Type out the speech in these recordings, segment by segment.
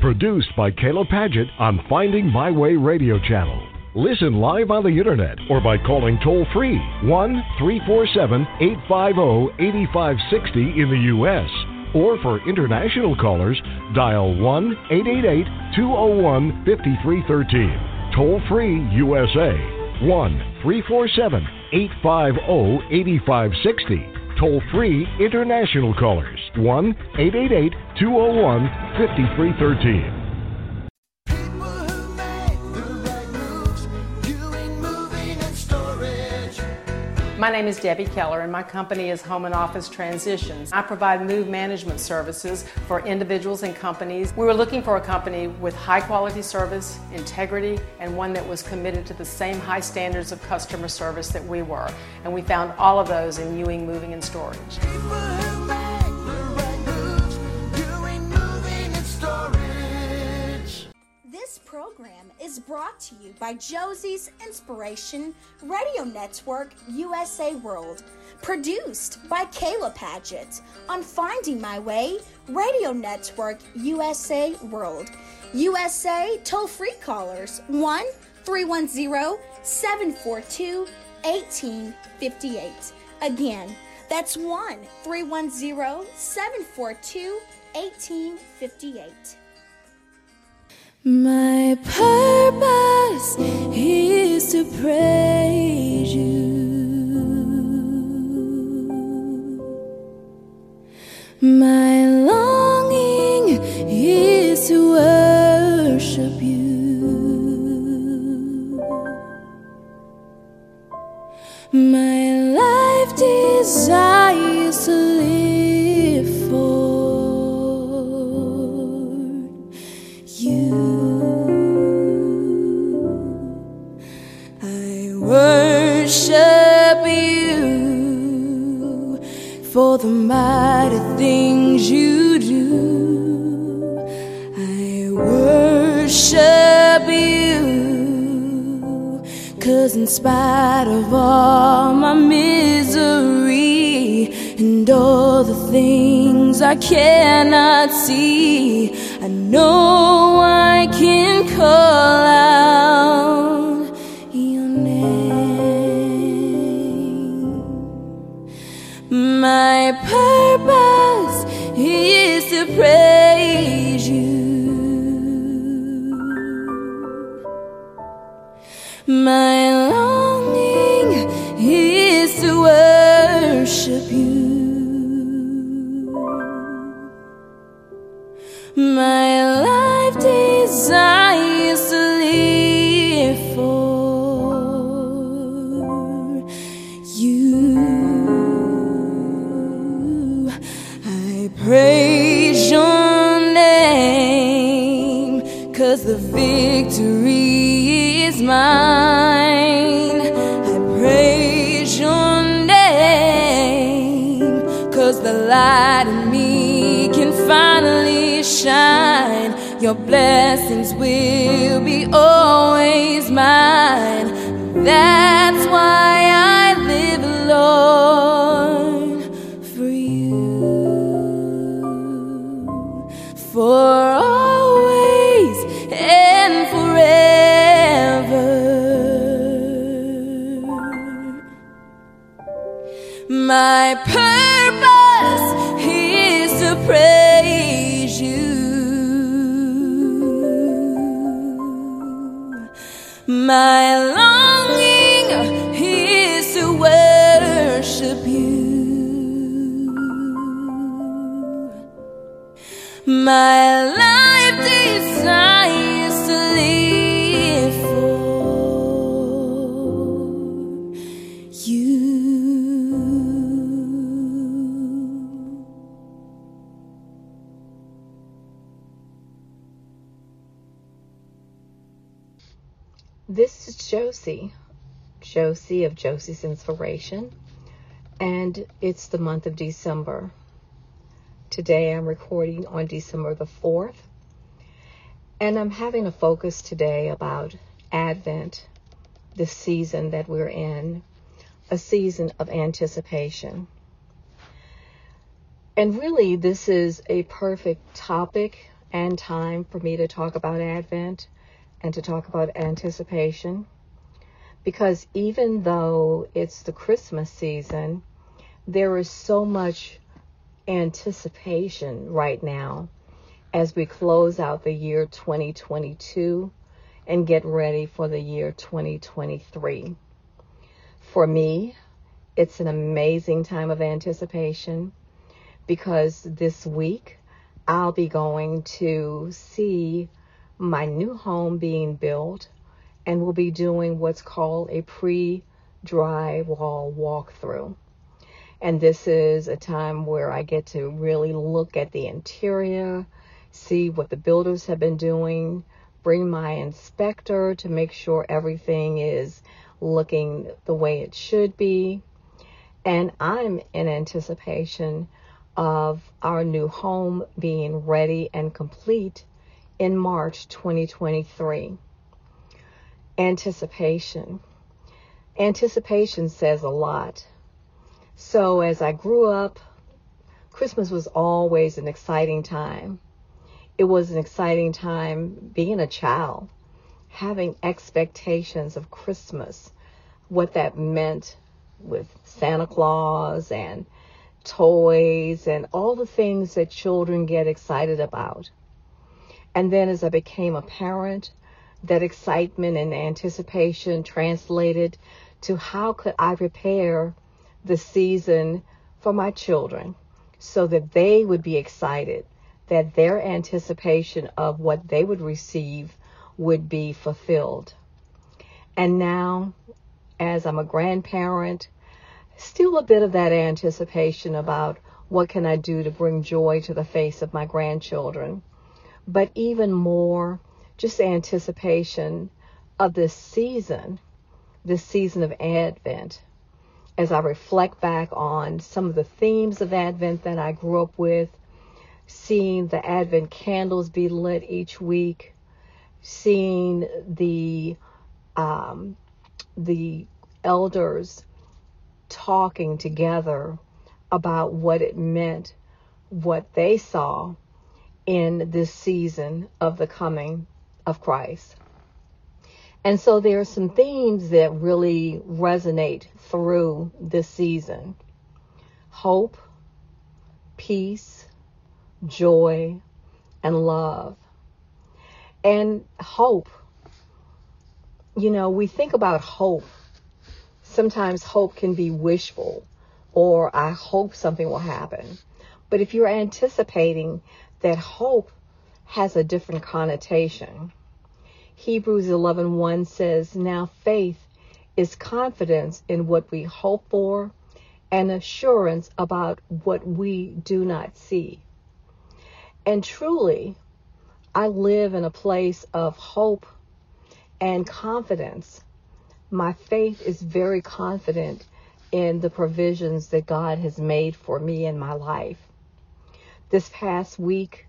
Produced by Kayla Padgett on Finding My Way radio channel. Listen live on the internet or by calling toll-free 1-347-850-8560 in the U.S. Or for international callers, dial 1-888-201-5313. Toll-free USA, 1-347-850-8560. Toll-free international callers, 1-888-201-5313. My name is Debbie Keller, and my company is Home and Office Transitions. I provide move management services for individuals and companies. We were looking for a company with high quality service, integrity, and one that was committed to the same high standards of customer service that we were. And we found all of those in Ewing Moving and Storage. This program is brought to you by Josie's Inspiration Radio Network USA World, produced by Kayla Padgett on Finding My Way Radio Network USA World. USA toll-free callers 1-310-742-1858. Again, that's 1-310-742-1858. My purpose is to praise you. My longing is to worship you. My life desires to live for worship you for the mighty things you do. I worship you, 'cause in spite of all my misery and all the things I cannot see, I know I can call out your name. My purpose is to praise you. My longing is to worship you. My life desires to live for you. I praise your name, 'cause the victory is mine. I praise your name, 'cause the light in me can finally shine. Your blessings will be always mine. That's why I live, Lord, for you, for always and forever. My purpose is to praise you. My longing is to worship you. My life desires to live for you. This is Josie of Josie's Inspiration, and it's the month of December. Today I'm recording on December the 4th, and I'm having a focus today about Advent, the season that we're in, a season of anticipation. And really, this is a perfect topic and time for me to talk about Advent and to talk about anticipation. Because even though it's the Christmas season, there is so much anticipation right now as we close out the year 2022 and get ready for the year 2023. For me, it's an amazing time of anticipation because this week I'll be going to see my new home being built, and we'll be doing what's called a pre-drywall walkthrough. And this is a time where I get to really look at the interior, see what the builders have been doing, bring my inspector to make sure everything is looking the way it should be. And I'm in anticipation of our new home being ready and complete in March 2023. Anticipation. Anticipation says a lot. So as I grew up, Christmas was always an exciting time. It was an exciting time being a child, having expectations of Christmas, what that meant with Santa Claus and toys and all the things that children get excited about. And then as I became a parent, that excitement and anticipation translated to how could I prepare the season for my children so that they would be excited, that their anticipation of what they would receive would be fulfilled. And now, as I'm a grandparent, still a bit of that anticipation about what can I do to bring joy to the face of my grandchildren, but even more just anticipation of this season of Advent. As I reflect back on some of the themes of Advent that I grew up with, seeing the Advent candles be lit each week, seeing the elders talking together about what it meant, what they saw in this season of the coming of Christ. And so there are some themes that really resonate through this season. Hope, peace, joy, and love. And hope, we think about hope. Sometimes hope can be wishful, or I hope something will happen. But if you're anticipating that hope has a different connotation, Hebrews 11:1 says, now faith is confidence in what we hope for and assurance about what we do not see. And truly, I live in a place of hope and confidence. My faith is very confident in the provisions that God has made for me in my life. This past week,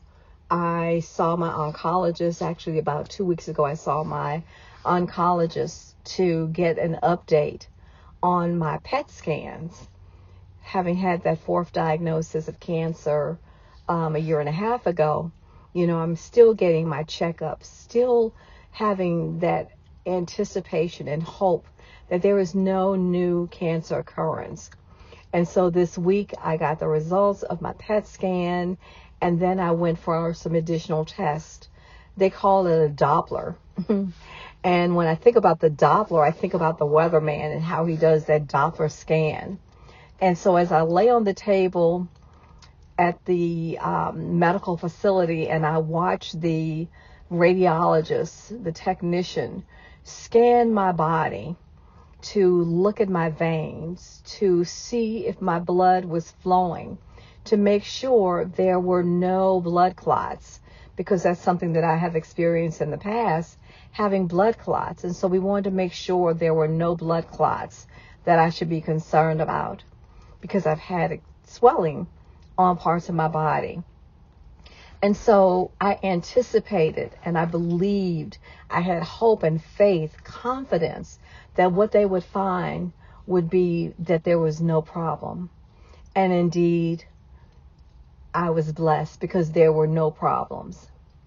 I saw my oncologist. Actually, about 2 weeks ago, I saw my oncologist to get an update on my PET scans. Having had that fourth diagnosis of cancer a year and a half ago, I'm still getting my checkups, still having that anticipation and hope that there is no new cancer occurrence. And so this week I got the results of my PET scan, and then I went for some additional tests. They call it a Doppler. And when I think about the Doppler, I think about the weatherman and how he does that Doppler scan. And so as I lay on the table at the medical facility and I watch the radiologist, the technician, scan my body to look at my veins, to see if my blood was flowing, to make sure there were no blood clots, because that's something that I have experienced in the past, having blood clots. And so we wanted to make sure there were no blood clots that I should be concerned about, because I've had swelling on parts of my body. And so I anticipated and I believed, I had hope and faith, confidence that what they would find would be that there was no problem. And indeed, I was blessed because there were no problems.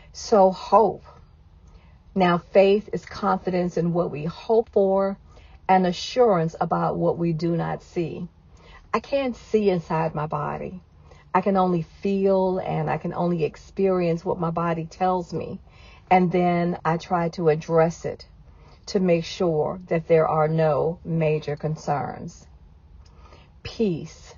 So hope. Now, faith is confidence in what we hope for and assurance about what we do not see. I can't see inside my body. I can only feel and I can only experience what my body tells me. And then I try to address it to make sure that there are no major concerns. Peace.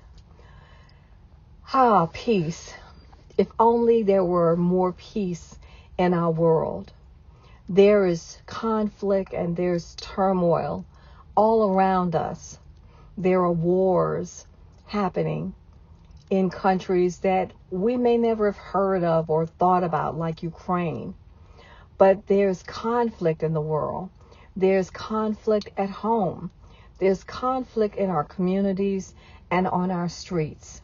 Peace. If only there were more peace in our world. There is conflict and there's turmoil all around us. There are wars happening in countries that we may never have heard of or thought about, like Ukraine. But there's conflict in the world. There's conflict at home. There's conflict in our communities and on our streets.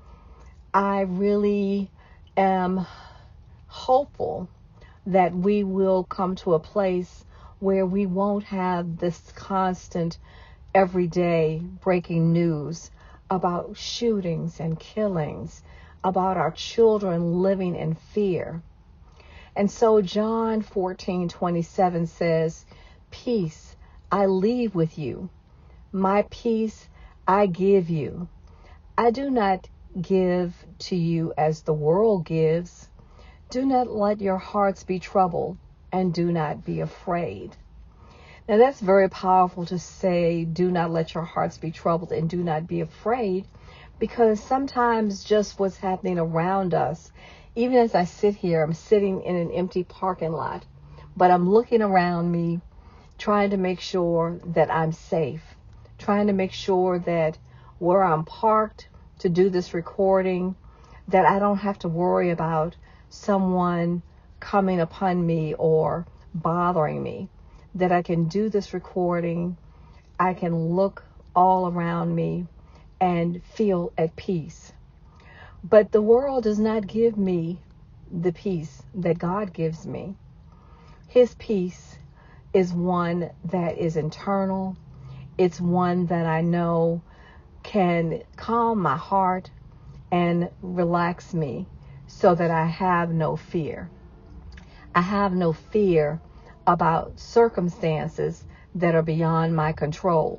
I really am hopeful that we will come to a place where we won't have this constant, everyday breaking news about shootings and killings, about our children living in fear. And so John 14:27 says, "Peace I leave with you. My peace I give you. I do not give to you as the world gives. Do not let your hearts be troubled and do not be afraid." Now that's very powerful to say, do not let your hearts be troubled and do not be afraid, because sometimes just what's happening around us, even as I sit here, I'm sitting in an empty parking lot, but I'm looking around me, trying to make sure that I'm safe, trying to make sure that where I'm parked to do this recording, that I don't have to worry about someone coming upon me or bothering me, that I can do this recording, I can look all around me and feel at peace. But the world does not give me the peace that God gives me. His peace is one that is internal. It's one that I know can calm my heart and relax me so that I have no fear. I have no fear about circumstances that are beyond my control.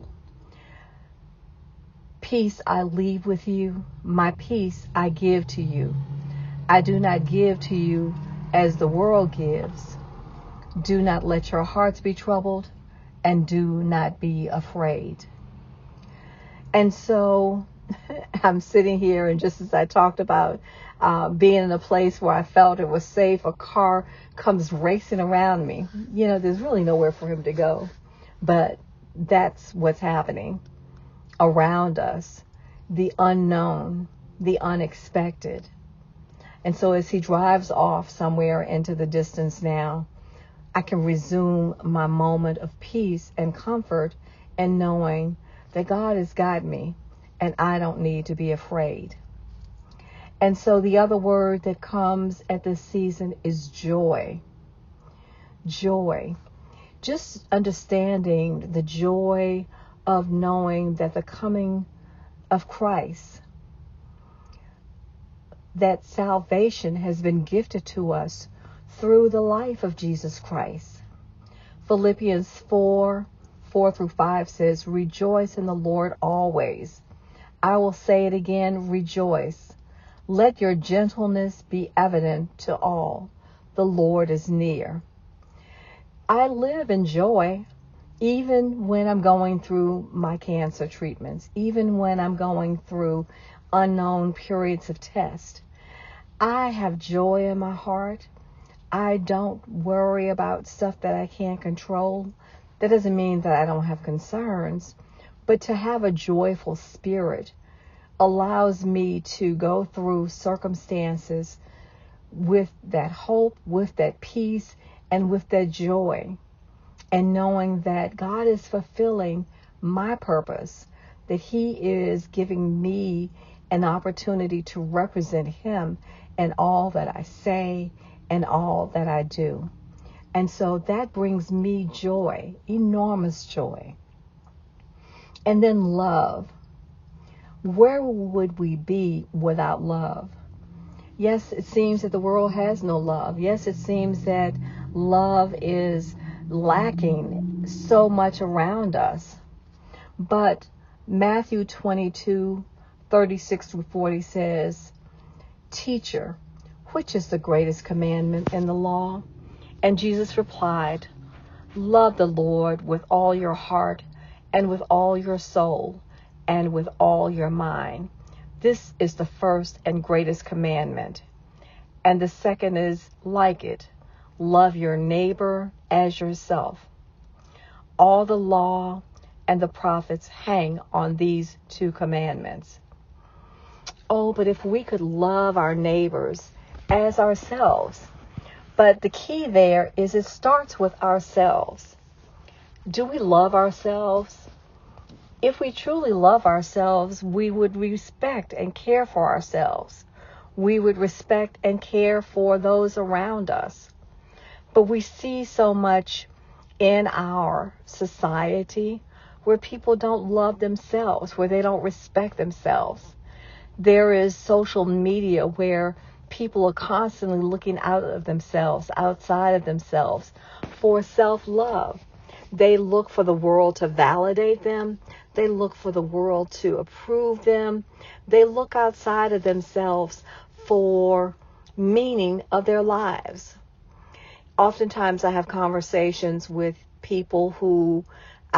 Peace I leave with you. My peace I give to you. I do not give to you as the world gives. Do not let your hearts be troubled and do not be afraid. And so I'm sitting here, and just as I talked about being in a place where I felt it was safe, a car comes racing around me. You know, there's really nowhere for him to go. But that's what's happening around us, the unknown, the unexpected. And so as he drives off somewhere into the distance now, I can resume my moment of peace and comfort and knowing that God has got me and I don't need to be afraid. And so the other word that comes at this season is joy. Joy. Just understanding the joy of knowing that the coming of Christ, that salvation has been gifted to us through the life of Jesus Christ. Philippians 4:4-5 says, "Rejoice in the Lord always. I will say it again, rejoice. Let your gentleness be evident to all. The Lord is near." I live in joy even when I'm going through my cancer treatments, even when I'm going through unknown periods of test. I have joy in my heart. I don't worry about stuff that I can't control. That doesn't mean that I don't have concerns, but to have a joyful spirit allows me to go through circumstances with that hope, with that peace, and with that joy, and knowing that God is fulfilling my purpose, that He is giving me an opportunity to represent Him in all that I say and all that I do. And so that brings me joy, enormous joy. And then love. Where would we be without love? Yes, it seems that the world has no love. Yes, it seems that love is lacking so much around us. But Matthew 22:36-40 says, "Teacher, which is the greatest commandment in the law?" And Jesus replied, "Love the Lord with all your heart and with all your soul and with all your mind. This is the first and greatest commandment. And the second is like it. Love your neighbor as yourself. All the law and the prophets hang on these two commandments." Oh, but if we could love our neighbors as ourselves. But the key there is it starts with ourselves. Do we love ourselves? If we truly love ourselves, we would respect and care for ourselves. We would respect and care for those around us. But we see so much in our society where people don't love themselves, where they don't respect themselves. There is social media where people are constantly looking out of themselves, outside of themselves, for self-love. They look for the world to validate them. They look for the world to approve them. They look outside of themselves for meaning of their lives. Oftentimes I have conversations with people who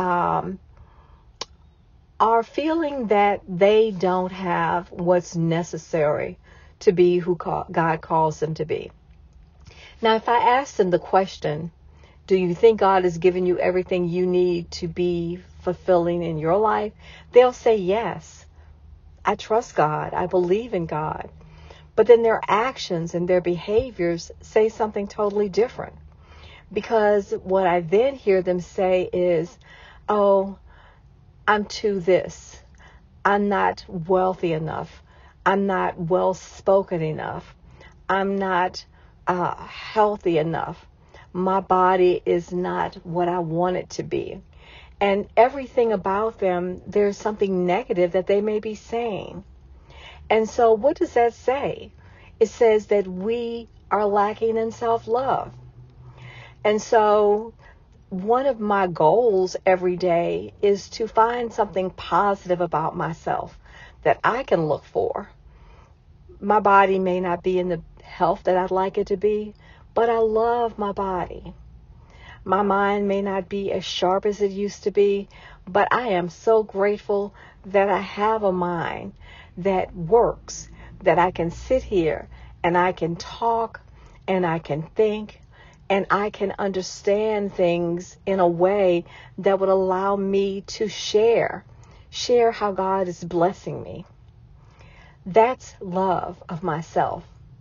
are feeling that they don't have what's necessary to be who God calls them to be. Now, if I ask them the question, do you think God has given you everything you need to be fulfilling in your life? They'll say yes. I trust God. I believe in God. But then their actions and their behaviors say something totally different. Because what I then hear them say is, oh, I'm too this. I'm not wealthy enough. I'm not well spoken enough. I'm not healthy enough. My body is not what I want it to be. And everything about them, there's something negative that they may be saying. And so what does that say? It says that we are lacking in self-love. And so one of my goals every day is to find something positive about myself that I can look for. My body may not be in the health that I'd like it to be, but I love my body. My mind may not be as sharp as it used to be, but I am so grateful that I have a mind that works, that I can sit here and I can talk and I can think and I can understand things in a way that would allow me to share how God is blessing me. That's love of myself.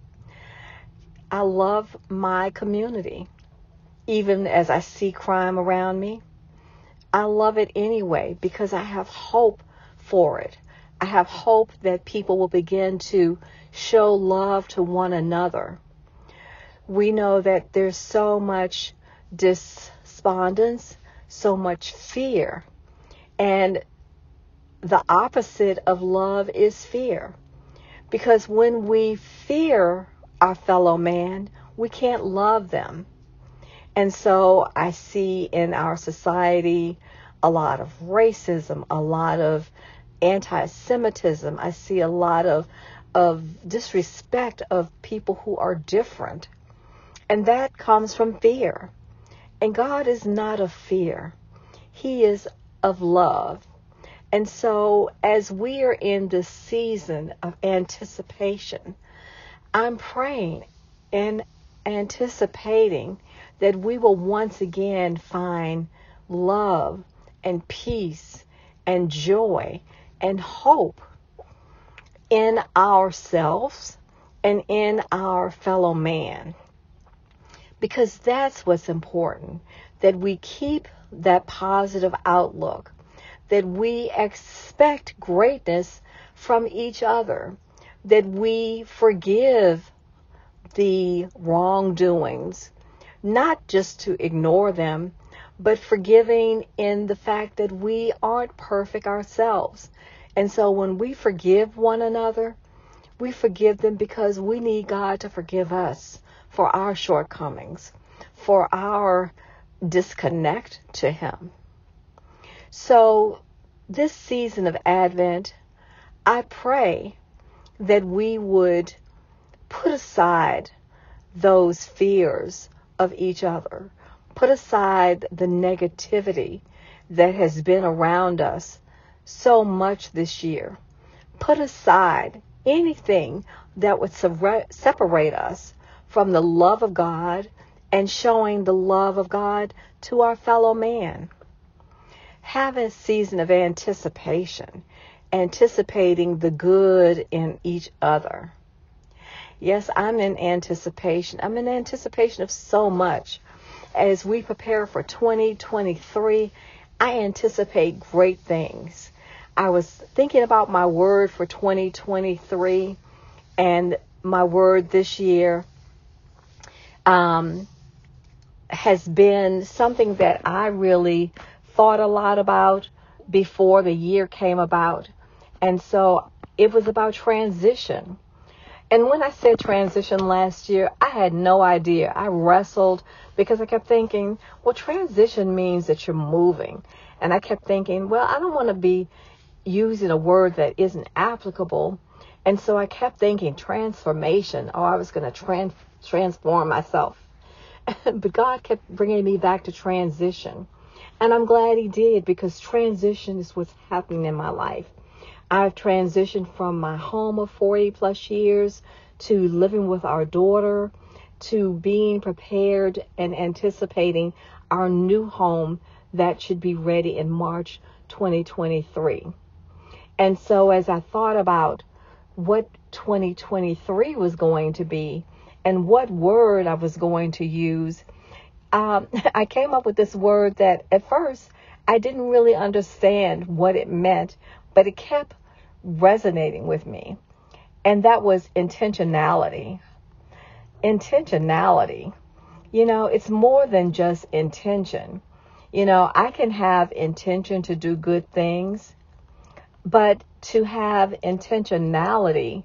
I love my community. Even as I see crime around me, I love it anyway because I have hope for it. I have hope that people will begin to show love to one another. We know that there's so much despondence, so much fear, and the opposite of love is fear. Because when we fear our fellow man, we can't love them. And so I see in our society a lot of racism, a lot of anti-Semitism. I see a lot of disrespect of people who are different. And that comes from fear. And God is not of fear. He is of love. And so as we are in this season of anticipation, I'm praying and anticipating that we will once again find love and peace and joy and hope in ourselves and in our fellow man. Because that's what's important, that we keep that positive outlook, that we expect greatness from each other, that we forgive the wrongdoings, not just to ignore them, but forgiving in the fact that we aren't perfect ourselves. And so when we forgive one another, We forgive them because we need God to forgive us for our shortcomings, for our disconnect to Him. So this season of Advent, I pray that we would put aside those fears of each other, put aside the negativity that has been around us so much this year, put aside anything that would separate us from the love of God and showing the love of God to our fellow man. Have a season of anticipation, anticipating the good in each other. Yes, I'm in anticipation. I'm in anticipation of so much. As we prepare for 2023, I anticipate great things. I was thinking about my word for 2023, and my word this year has been something that I really thought a lot about before the year came about. And so it was about transition. And when I said transition last year, I had no idea. I wrestled because I kept thinking, well, transition means that you're moving. And I kept thinking, well, I don't want to be using a word that isn't applicable. And so I kept thinking transformation. Oh, I was going to transform myself. But God kept bringing me back to transition. And I'm glad He did, because transition is what's happening in my life. I've transitioned from my home of 40 plus years to living with our daughter, to being prepared and anticipating our new home that should be ready in March 2023. And so as I thought about what 2023 was going to be and what word I was going to use, I came up with this word that at first I didn't really understand what it meant, but it kept resonating with me. And that was intentionality. Intentionality. It's more than just intention. I can have intention to do good things, but to have intentionality,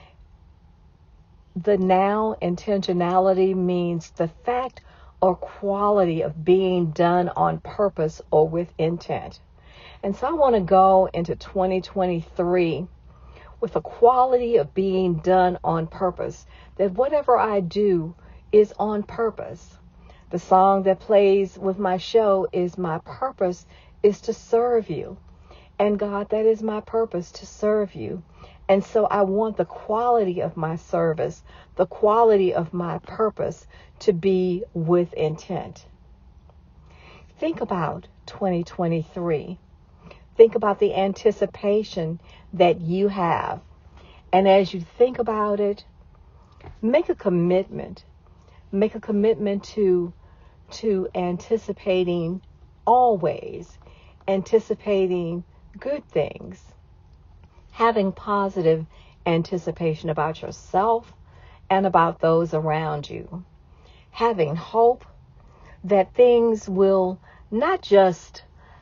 the noun intentionality means the fact or quality of being done on purpose or with intent. And so I want to go into 2023 with a quality of being done on purpose, that whatever I do is on purpose. The song that plays with my show is "My purpose is to serve you." And God, that is my purpose, to serve you. And so I want the quality of my service, the quality of my purpose to be with intent. Think about 2023. Think about the anticipation that you have. And as you think about it, make a commitment. Make a commitment to anticipating always, anticipating good things, having positive anticipation about yourself and about those around you, having hope that things will not just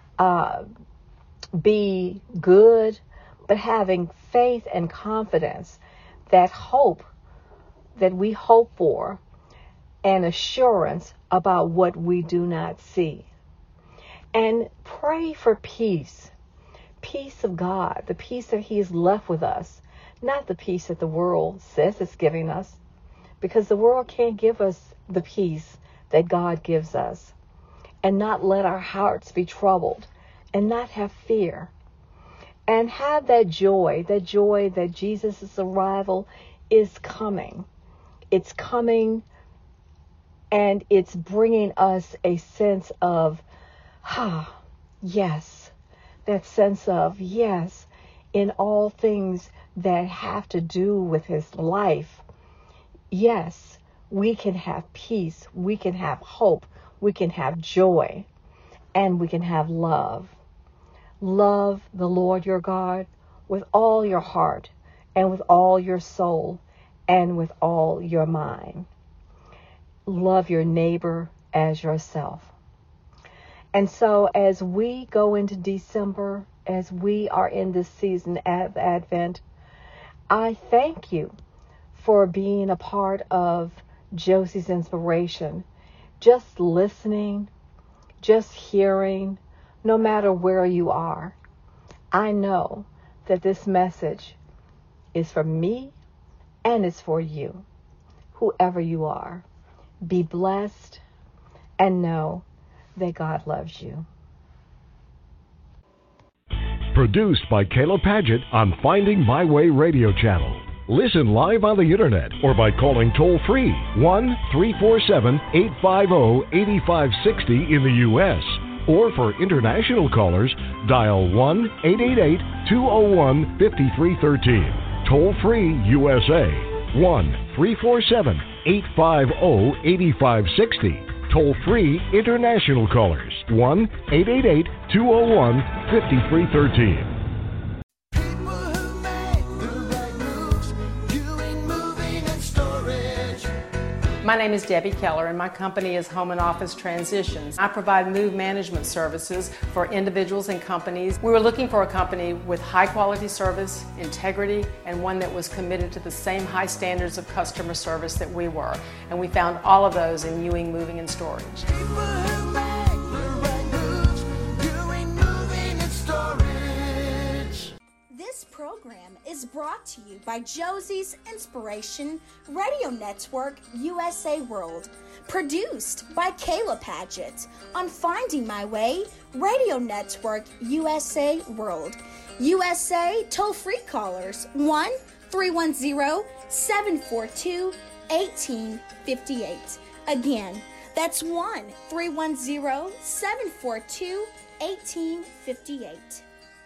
be good, but having faith and confidence that we hope for, and assurance about what we do not see. And pray for peace of God, the peace that He has left with us, not the peace that the world says it's giving us, because the world can't give us the peace that God gives us. And not let our hearts be troubled, and not have fear, and have that joy that Jesus' arrival is coming. It's coming, and it's bringing us a sense of, yes, that sense of, yes, in all things that have to do with His life. Yes, we can have peace, we can have hope, we can have joy, and we can have love. Love the Lord your God with all your heart and with all your soul and with all your mind. Love your neighbor as yourself. And so as we go into December, as we are in this season of Advent, I thank you for being a part of Josie's Inspiration. Just listening, just hearing, no matter where you are. I know that this message is for me and it's for you, whoever you are. Be blessed and know that God loves you. Produced by Kayla Padgett on Finding My Way Radio Channel. Listen live on the internet or by calling toll-free 1-347-850-8560 in the U.S. Or for international callers, dial 1-888-201-5313. Toll-free USA 1-347-850-8560. Toll-free international callers 1-888-201-5313. My name is Debbie Keller and my company is Home and Office Transitions. I provide move management services for individuals and companies. We were looking for a company with high quality service, integrity, and one that was committed to the same high standards of customer service that we were. And we found all of those in Ewing Moving and Storage. This program is brought to you by Josie's Inspiration Radio Network USA World, produced by Kayla Padgett on Finding My Way Radio Network USA World. USA toll-free callers 1-310-742-1858. Again, that's 1-310-742-1858.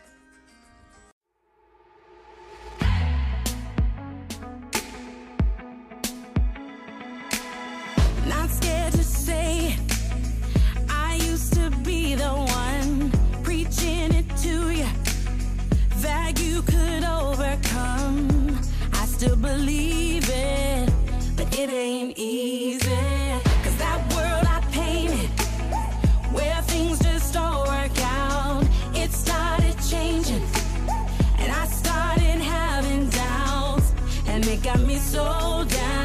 Not scared to say it. I used to be the one preaching it to you, that you could overcome. I still believe it, but it ain't easy. 'Cause that world I painted, where things just don't work out, it started changing, and I started having doubts, and it got me so down.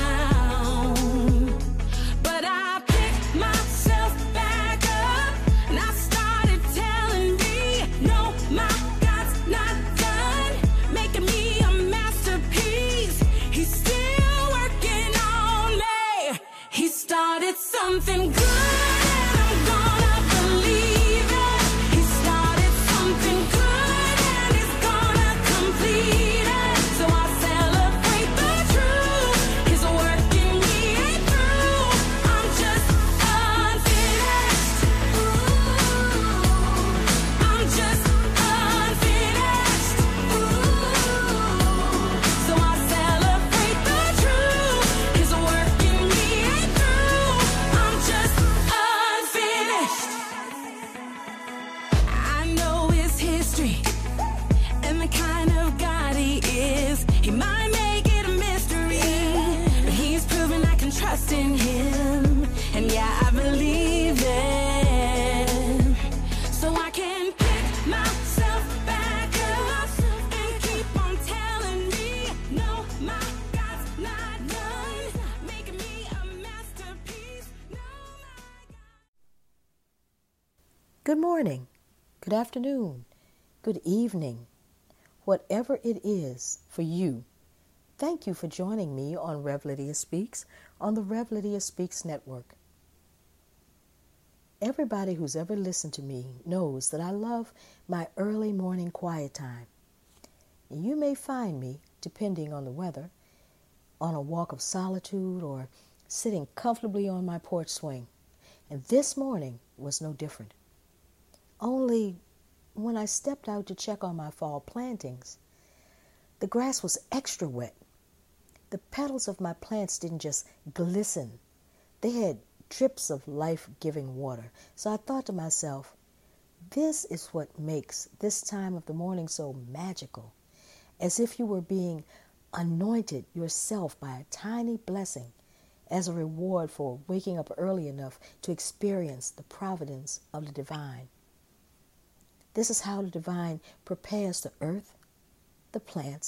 Something good, and I'm gonna believe it. He started something good, and he's gonna complete it. So I celebrate the truth. His work in me ain't through. I'm just unfinished. I'm just unfinished. So I celebrate the truth. His work in me ain't through. I'm just unfinished. I know his history and the kind of God he is. He might make it a mystery, but he's proven I can trust in him. And yeah, I believe it. So I can pick myself back up and keep on telling me, no, my God's not done making me a masterpiece. No, my God. Good morning, good afternoon, good evening, whatever it is for you. Thank you for joining me on Rev Lydia Speaks on the Rev Lydia Speaks Network. Everybody who's ever listened to me knows that I love my early morning quiet time. You may find me, depending on the weather, on a walk of solitude or sitting comfortably on my porch swing. And this morning was no different. Only when I stepped out to check on my fall plantings, the grass was extra wet. The petals of my plants didn't just glisten. They had drips of life-giving water. So I thought to myself, this is what makes this time of the morning so magical, as if you were being anointed yourself by a tiny blessing as a reward for waking up early enough to experience the providence of the divine. This is how the divine prepares the earth, the plants,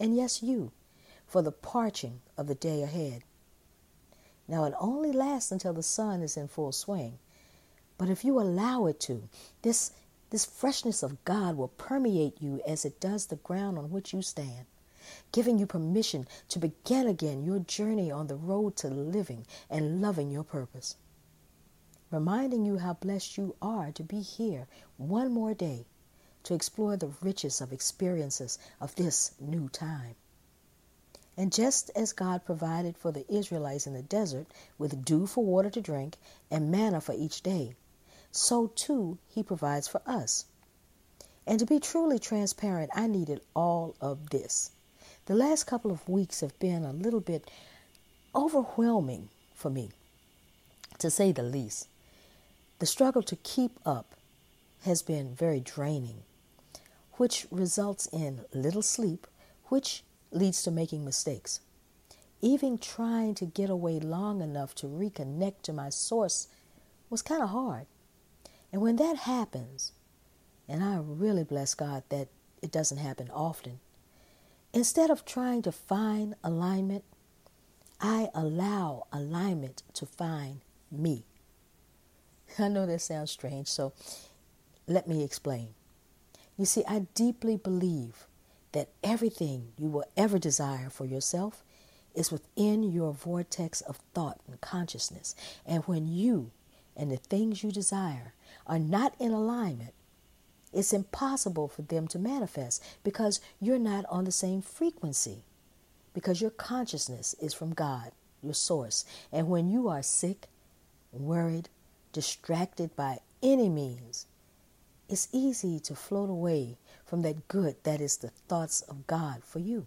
and yes, you, for the parching of the day ahead. Now, it only lasts until the sun is in full swing. But if you allow it to, this freshness of God will permeate you as it does the ground on which you stand, giving you permission to begin again your journey on the road to living and loving your purpose. Reminding you how blessed you are to be here one more day to explore the riches of experiences of this new time. And just as God provided for the Israelites in the desert with dew for water to drink and manna for each day, so too he provides for us. And to be truly transparent, I needed all of this. The last couple of weeks have been a little bit overwhelming for me, to say the least. The struggle to keep up has been very draining, which results in little sleep, which leads to making mistakes. Even trying to get away long enough to reconnect to my source was kind of hard. And when that happens, and I really bless God that it doesn't happen often, instead of trying to find alignment, I allow alignment to find me. I know that sounds strange, so let me explain. You see, I deeply believe that everything you will ever desire for yourself is within your vortex of thought and consciousness. And when you and the things you desire are not in alignment, it's impossible for them to manifest because you're not on the same frequency, because your consciousness is from God, your source. And when you are sick, worried, distracted by any means, it's easy to float away from that good that is the thoughts of God for you.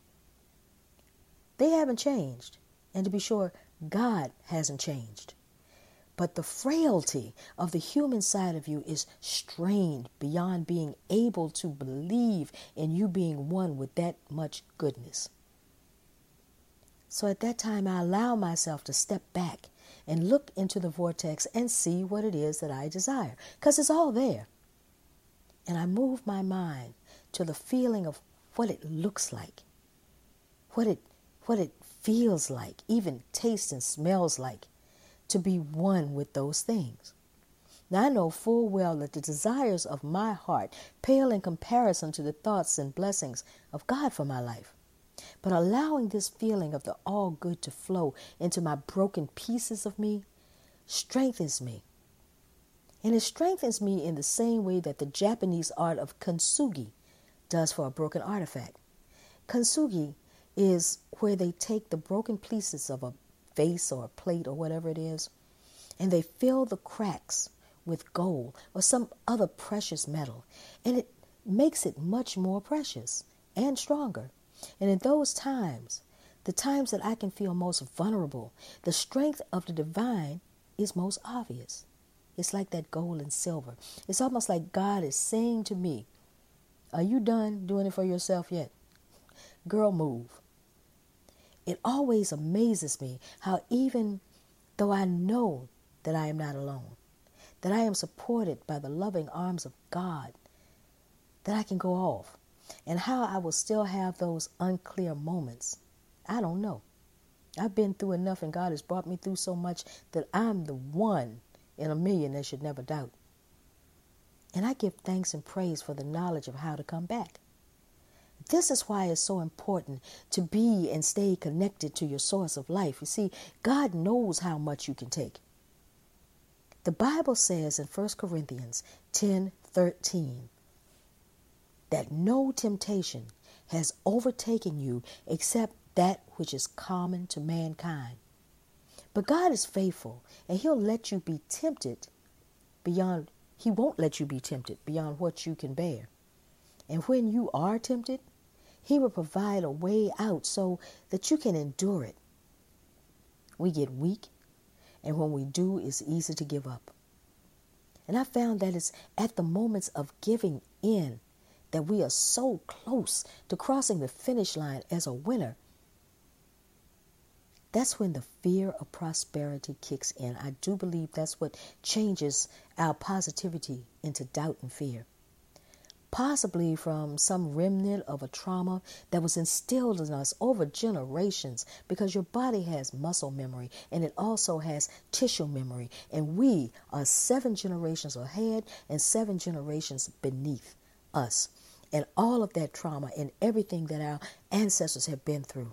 They haven't changed, and to be sure, God hasn't changed. But the frailty of the human side of you is strained beyond being able to believe in you being one with that much goodness. So at that time, I allow myself to step back and look into the vortex and see what it is that I desire, because it's all there. And I move my mind to the feeling of what it looks like, what it feels like, even tastes and smells like, to be one with those things. Now I know full well that the desires of my heart pale in comparison to the thoughts and blessings of God for my life. But allowing this feeling of the all good to flow into my broken pieces of me strengthens me. And it strengthens me in the same way that the Japanese art of kintsugi does for a broken artifact. Kintsugi is where they take the broken pieces of a vase or a plate or whatever it is, and they fill the cracks with gold or some other precious metal, and it makes it much more precious and stronger. And in those times, the times that I can feel most vulnerable, the strength of the divine is most obvious. It's like that gold and silver. It's almost like God is saying to me, are you done doing it for yourself yet? Girl, move. It always amazes me how even though I know that I am not alone, that I am supported by the loving arms of God, that I can go off, and how I will still have those unclear moments, I don't know. I've been through enough, and God has brought me through so much that I'm the one in a million that should never doubt. And I give thanks and praise for the knowledge of how to come back. This is why it's so important to be and stay connected to your source of life. You see, God knows how much you can take. The Bible says in 1 Corinthians 10:13 that no temptation has overtaken you except that which is common to mankind. But God is faithful, and He won't let you be tempted beyond what you can bear. And when you are tempted, He will provide a way out so that you can endure it. We get weak, and when we do, it's easy to give up. And I found that it's at the moments of giving in that we are so close to crossing the finish line as a winner. That's when the fear of prosperity kicks in. I do believe that's what changes our positivity into doubt and fear. possibly from some remnant of a trauma that was instilled in us over generations, because your body has muscle memory and it also has tissue memory. And we are 7 generations ahead and 7 generations beneath us. And all of that trauma and everything that our ancestors have been through,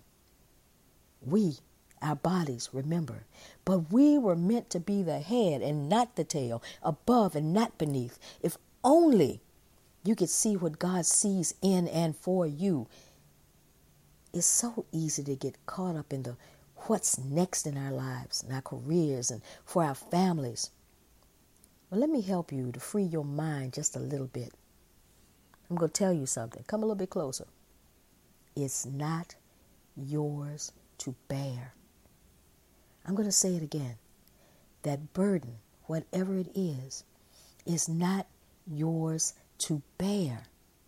our bodies remember. But we were meant to be the head and not the tail, above and not beneath. If only you could see what God sees in and for you. It's so easy to get caught up in the what's next in our lives and our careers and for our families. Well, let me help you to free your mind just a little bit. I'm going to tell you something. Come a little bit closer. It's not yours to bear. I'm going to say it again. That burden, whatever it is not yours to bear.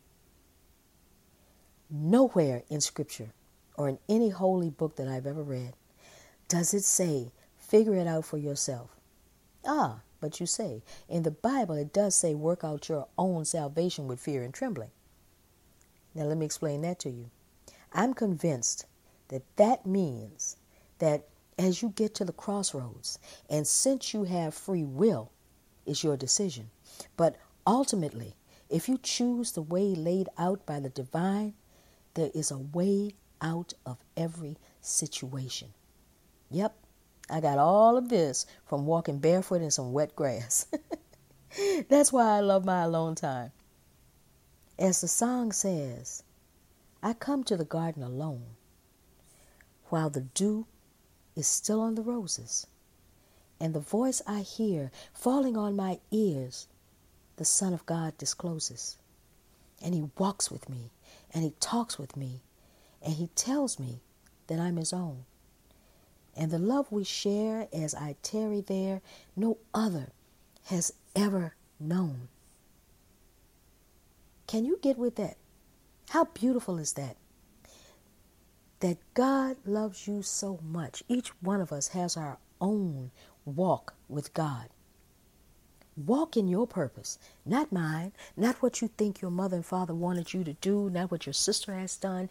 Nowhere in Scripture or in any holy book that I've ever read does it say, figure it out for yourself. But you say, in the Bible it does say, work out your own salvation with fear and trembling. Now let me explain that to you. I'm convinced that means that as you get to the crossroads, and since you have free will, it's your decision. But ultimately, if you choose the way laid out by the divine, there is a way out of every situation. Yep, I got all of this from walking barefoot in some wet grass. That's why I love my alone time. As the song says, I come to the garden alone, while the dew is still on the roses, and the voice I hear falling on my ears, the Son of God discloses. And he walks with me, and he talks with me, and he tells me that I'm his own. And the love we share as I tarry there, no other has ever known. Can you get with that? How beautiful is that? That God loves you so much. Each one of us has our own walk with God. Walk in your purpose, not mine, not what you think your mother and father wanted you to do, not what your sister has done.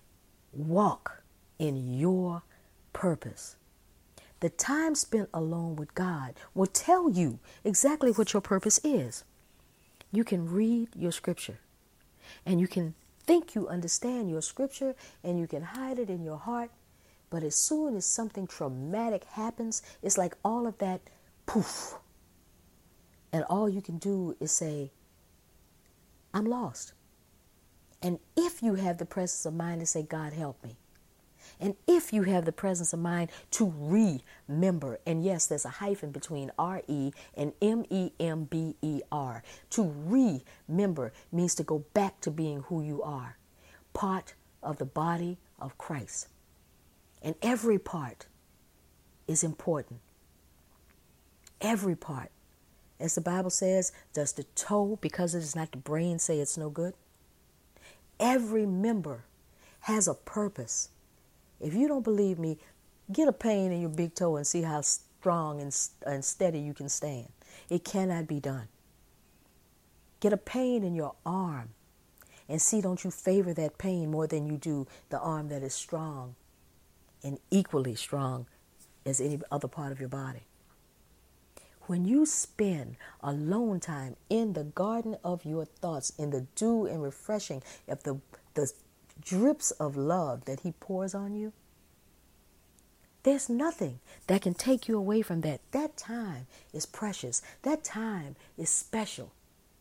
Walk in your purpose. The time spent alone with God will tell you exactly what your purpose is. You can read your scripture, and you can think you understand your scripture, and you can hide it in your heart. But as soon as something traumatic happens, it's like all of that, poof. And all you can do is say, I'm lost. And if you have the presence of mind to say, God, help me. And if you have the presence of mind to remember, and yes, there's a hyphen between R-E and M-E-M-B-E-R. To remember means to go back to being who you are, part of the body of Christ. And every part is important. Every part. As the Bible says, does the toe, because it is not the brain, say it's no good? Every member has a purpose. If you don't believe me, get a pain in your big toe and see how strong and steady you can stand. It cannot be done. Get a pain in your arm and see, don't you favor that pain more than you do the arm that is strong and equally strong as any other part of your body. When you spend alone time in the garden of your thoughts, in the dew and refreshing of the drips of love that he pours on you, there's nothing that can take you away from that. That time is precious. That time is special.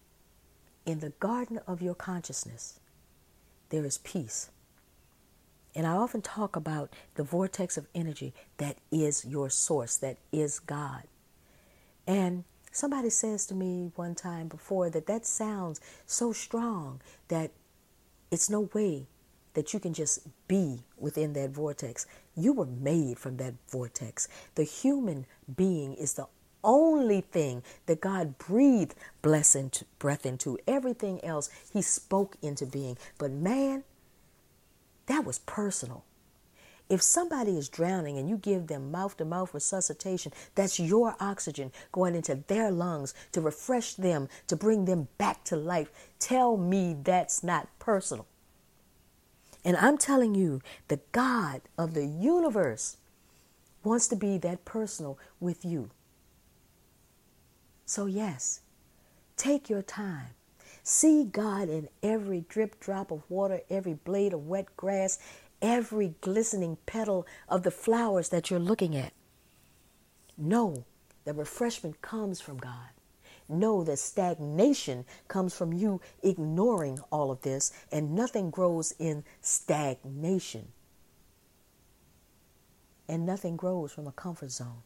In the garden of your consciousness, there is peace. And I often talk about the vortex of energy that is your source, that is God. And somebody says to me one time before that sounds so strong that it's no way that you can just be within that vortex. You were made from that vortex. The human being is the only thing that God breathed breath into. Everything else he spoke into being. But man, that was personal. If somebody is drowning and you give them mouth-to-mouth resuscitation, that's your oxygen going into their lungs to refresh them, to bring them back to life. Tell me that's not personal. And I'm telling you, the God of the universe wants to be that personal with you. So yes, take your time. See God in every drip drop of water, every blade of wet grass, every glistening petal of the flowers that you're looking at. Know that refreshment comes from God. Know that stagnation comes from you ignoring all of this, and nothing grows in stagnation. And nothing grows from a comfort zone.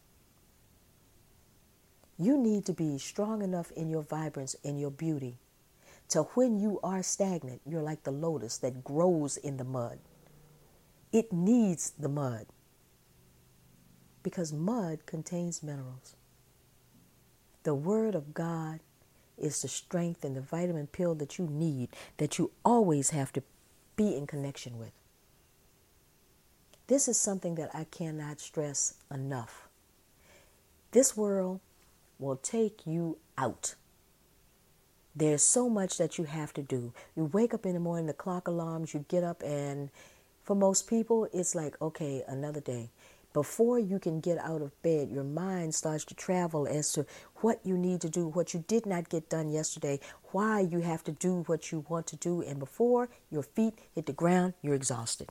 You need to be strong enough in your vibrance and your beauty to when you are stagnant, you're like the lotus that grows in the mud. It needs the mud because mud contains minerals. The Word of God is the strength and the vitamin pill that you need, that you always have to be in connection with. This is something that I cannot stress enough. This world will take you out. There's so much that you have to do. You wake up in the morning, the clock alarms, you get up, and for most people, it's like, okay, another day. Before you can get out of bed, your mind starts to travel as to what you need to do, what you did not get done yesterday, why you have to do what you want to do, and before your feet hit the ground, you're exhausted.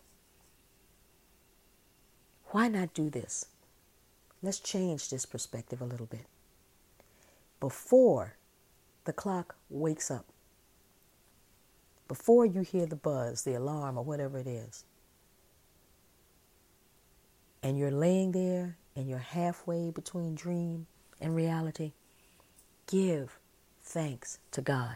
Why not do this? Let's change this perspective a little bit. Before the clock wakes up, before you hear the buzz, the alarm, or whatever it is, and you're laying there and you're halfway between dream and reality, give thanks to God.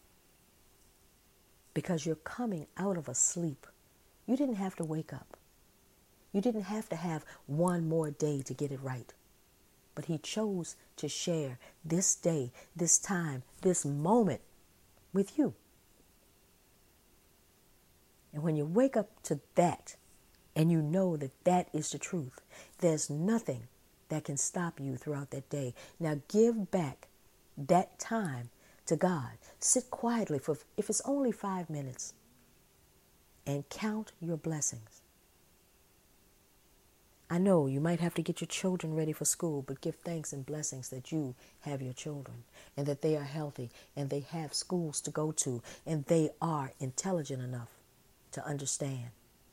Because you're coming out of a sleep. You didn't have to wake up. You didn't have to have one more day to get it right. But He chose to share this day, this time, this moment with you. And when you wake up to that, and you know that that is the truth, there's nothing that can stop you throughout that day. Now give back that time to God. Sit quietly for, if it's only 5 minutes, and count your blessings. I know you might have to get your children ready for school, but give thanks and blessings that you have your children and that they are healthy and they have schools to go to and they are intelligent enough to understand.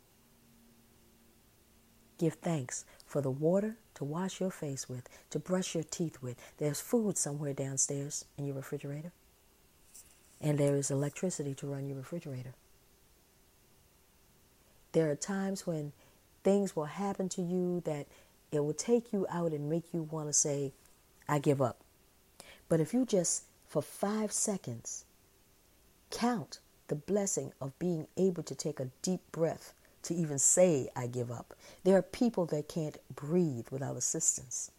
Give thanks for the water to wash your face with, to brush your teeth with. There's food somewhere downstairs in your refrigerator. And there is electricity to run your refrigerator. There are times when things will happen to you that it will take you out and make you want to say, I give up. But if you just, for 5 seconds, count the blessing of being able to take a deep breath to even say, I give up. There are people that can't breathe without assistance.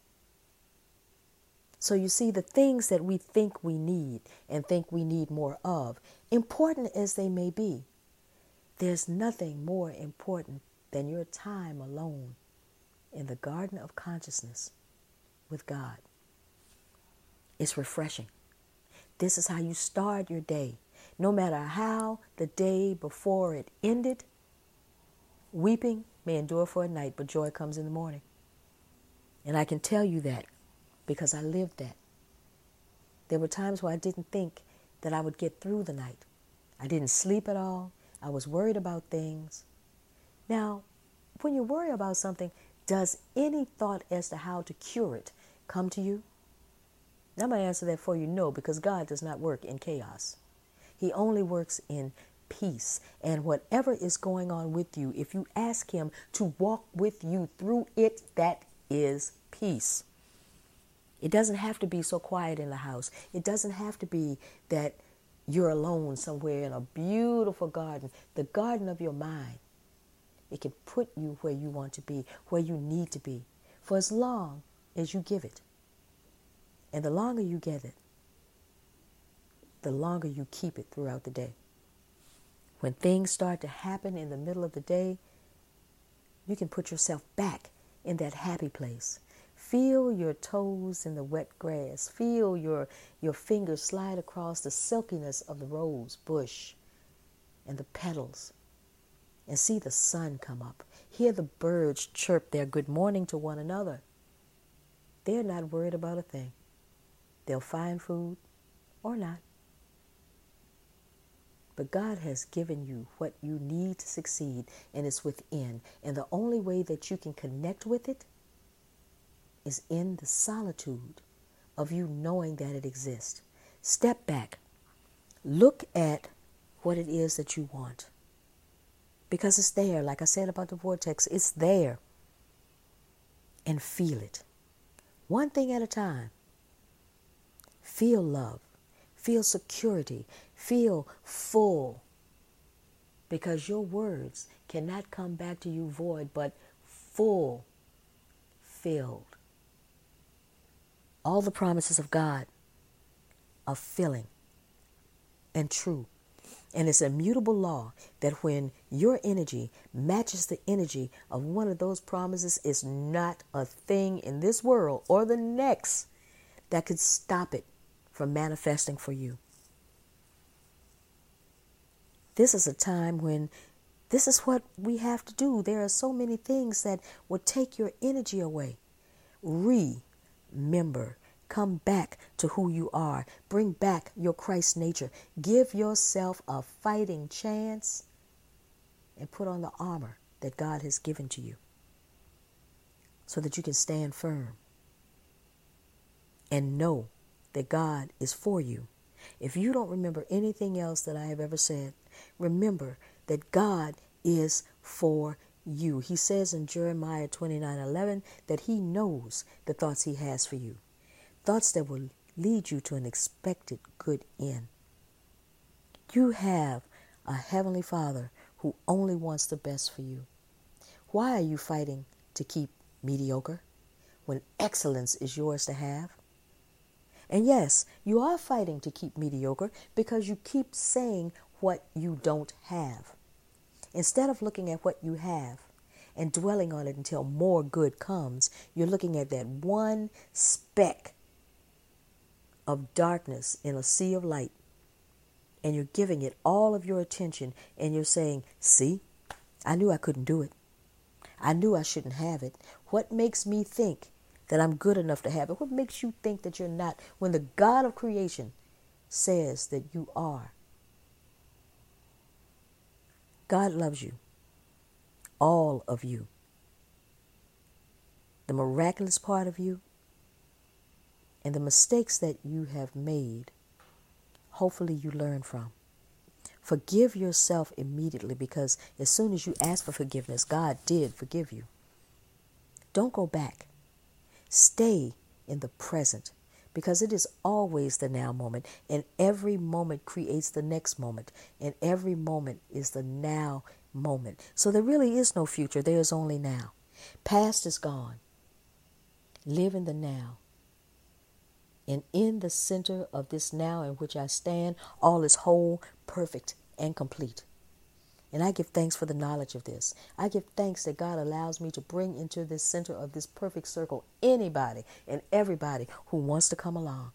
So you see, the things that we think we need and think we need more of, important as they may be, there's nothing more important than your time alone in the garden of consciousness with God. It's refreshing. This is how you start your day. No matter how the day before it ended, weeping may endure for a night, but joy comes in the morning. And I can tell you that because I lived that. There were times where I didn't think that I would get through the night. I didn't sleep at all. I was worried about things. Now, when you worry about something, does any thought as to how to cure it come to you? I'm going to answer that for you, no, because God does not work in chaos. He only works in peace. And whatever is going on with you, if you ask Him to walk with you through it, that is peace. It doesn't have to be so quiet in the house. It doesn't have to be that you're alone somewhere in a beautiful garden, the garden of your mind. It can put you where you want to be, where you need to be, for as long as you give it. And the longer you give it, the longer you keep it throughout the day. When things start to happen in the middle of the day, you can put yourself back in that happy place. Feel your toes in the wet grass. Feel your fingers slide across the silkiness of the rose bush and the petals. And see the sun come up. Hear the birds chirp their good morning to one another. They're not worried about a thing. They'll find food or not. But God has given you what you need to succeed, and it's within. And the only way that you can connect with it is in the solitude of you knowing that it exists. Step back. Look at what it is that you want. Because it's there. Like I said about the vortex, it's there. And feel it. One thing at a time. Feel love. Feel security. Feel full. Because your words cannot come back to you void, but full, filled. All the promises of God are filling and true. And it's a immutable law that when your energy matches the energy of one of those promises, it's not a thing in this world or the next that could stop it from manifesting for you. This is a time when this is what we have to do. There are so many things that will take your energy away. Remember. Come back to who you are. Bring back your Christ nature. Give yourself a fighting chance and put on the armor that God has given to you so that you can stand firm and know that God is for you. If you don't remember anything else that I have ever said, remember that God is for you. He says in Jeremiah 29:11 that he knows the thoughts he has for you. Thoughts that will lead you to an expected good end. You have a Heavenly Father who only wants the best for you. Why are you fighting to keep mediocre when excellence is yours to have? And yes, you are fighting to keep mediocre because you keep saying what you don't have. Instead of looking at what you have and dwelling on it until more good comes, you're looking at that one speck of darkness in a sea of light, and you're giving it all of your attention, and you're saying, see, I knew I couldn't do it. I knew I shouldn't have it. What makes me think that I'm good enough to have it? What makes you think that you're not when the God of creation says that you are? God loves you. All of you. The miraculous part of you and the mistakes that you have made, hopefully you learn from. Forgive yourself immediately, because as soon as you ask for forgiveness, God did forgive you. Don't go back. Stay in the present, because it is always the now moment, and every moment creates the next moment, and every moment is the now moment. So there really is no future. There is only now. Past is gone. Live in the now. And in the center of this now in which I stand, all is whole, perfect, and complete. And I give thanks for the knowledge of this. I give thanks that God allows me to bring into this center of this perfect circle anybody and everybody who wants to come along.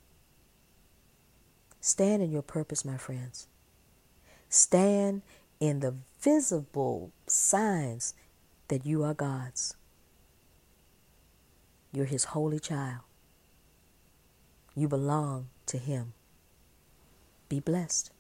Stand in your purpose, my friends. Stand in the visible signs that you are God's. You're his holy child. You belong to him. Be blessed.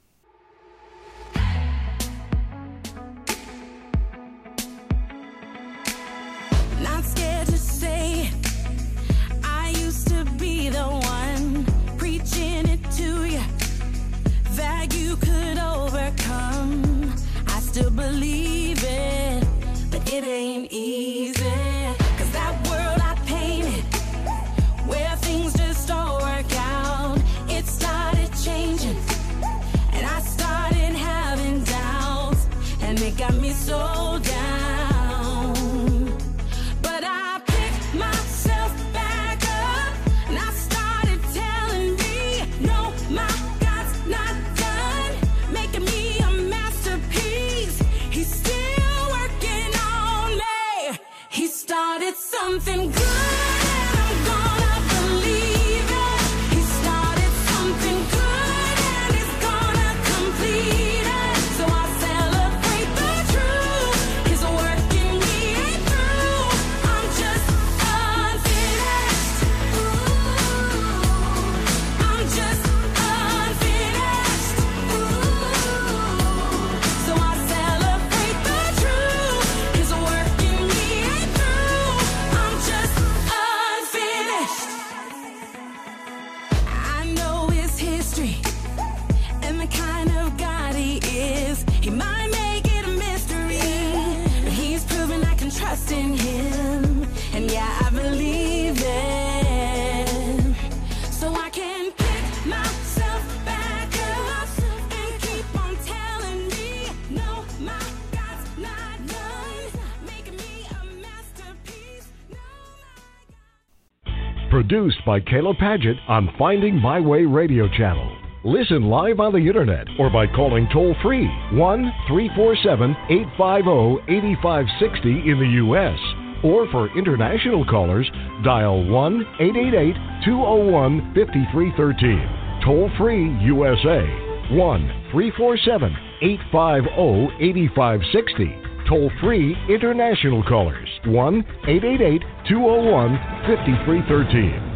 Not scared to say I used to be the one preaching it to you that you could overcome. I still believe it, but it ain't easy. 'Cause that world I painted, where things just don't work out, it started changing, and I started having doubts, and it got me so down. But I picked myself back up, and I started telling me, no, my God's not done making me a masterpiece. He's still working on me. Produced by Kayla Paget on Finding My Way Radio Channel. Listen live on the internet or by calling toll-free 1-347-850-8560 in the U.S. Or for international callers, dial 1-888-201-5313. Toll-free USA, 1-347-850-8560. Toll-free international callers, 1-888-201-5313.